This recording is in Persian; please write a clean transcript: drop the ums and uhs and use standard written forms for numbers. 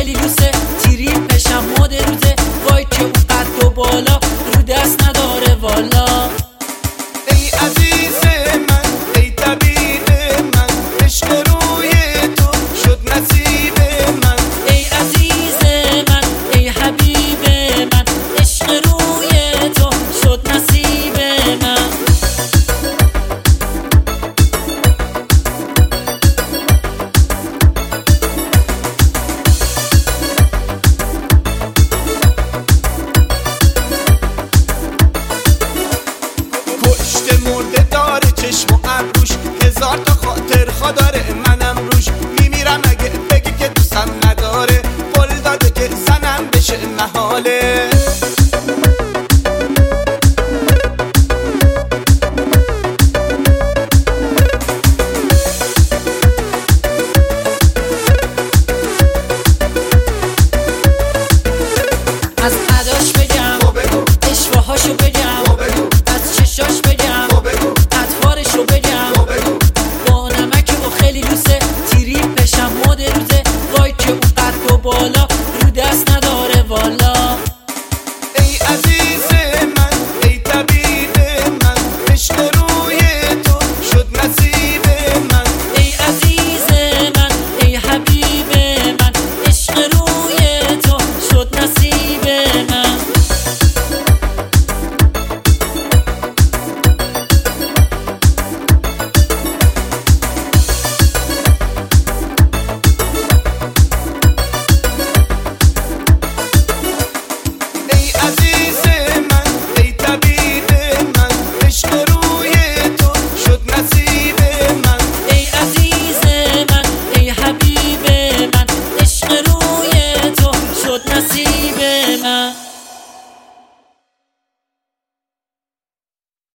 خیلی لوسه، تیری پشم مد روزه، وای که اون قد و بالا رو دست نداره والا. ای عزیز من، ای طبیب من، عشق روی تو شد نصیب من. ای عزیز من، ای حبیب من، عشق روی تو شد نصیب من. کشته مرده داره چشم و ابروش، هزار تا خاطر خوا داره منم روش. میمیرم اگه بگی که دوستم نداره، قول داده که زنم بشه محاله. از اداش بگم، اشوهاشو بگم، از چشاش بگم، اطوارشو بگم، با نمک و خیلی لوسه، تیری پشم مد روزه، وای که اون قد و بالا رو دست